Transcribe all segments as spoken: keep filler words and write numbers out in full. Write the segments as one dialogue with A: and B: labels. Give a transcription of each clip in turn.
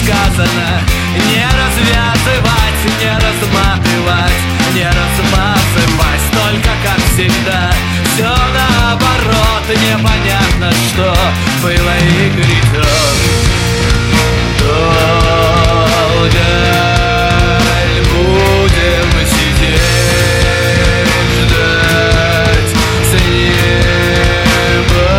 A: сказано. Не развязывать, не разматывать, не размазывать, только как всегда. Все наоборот, непонятно, что было и грядет. Долго ли будем сидеть, ждать с неба?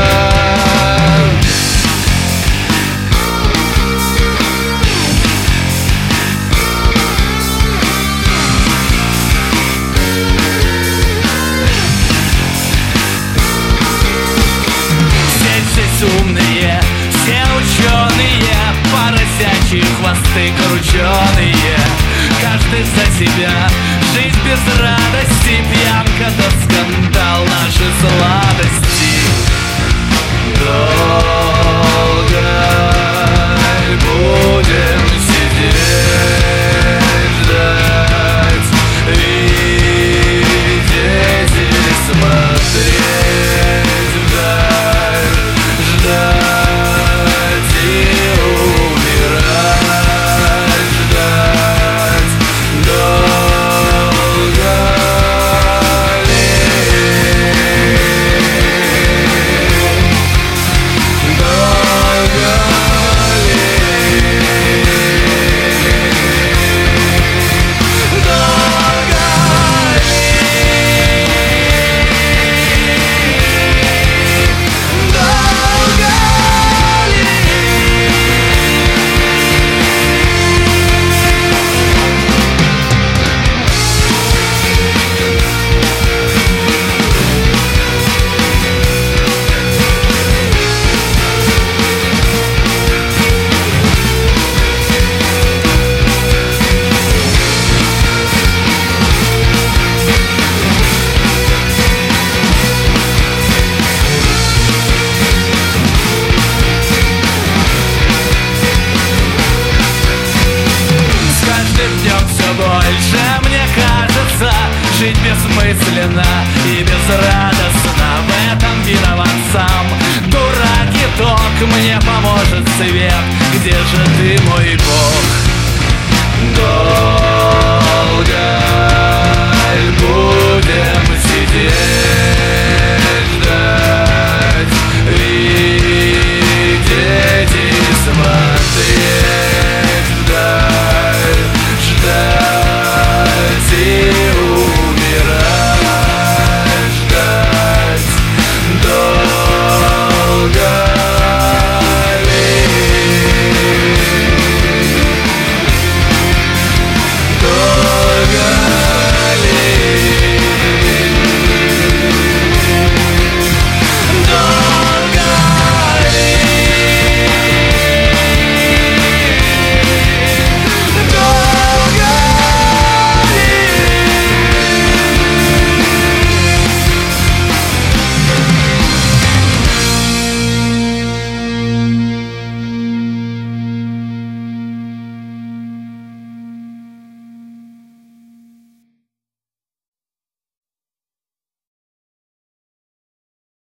A: Все здесь умные, все ученые, поросячьи хвосты крученые. Каждый за себя, жить без радости, пьянка да скандал, наши сладости. Долго ли будем сидеть, ждать, видеть и смотреть вдаль, ждать и умирать, ждать долго ли, долго ли, долго больше, мне кажется, жить бессмысленно и безрадостно. В этом виноват сам дурак итог. Мне поможет свет, где же ты, мой Бог?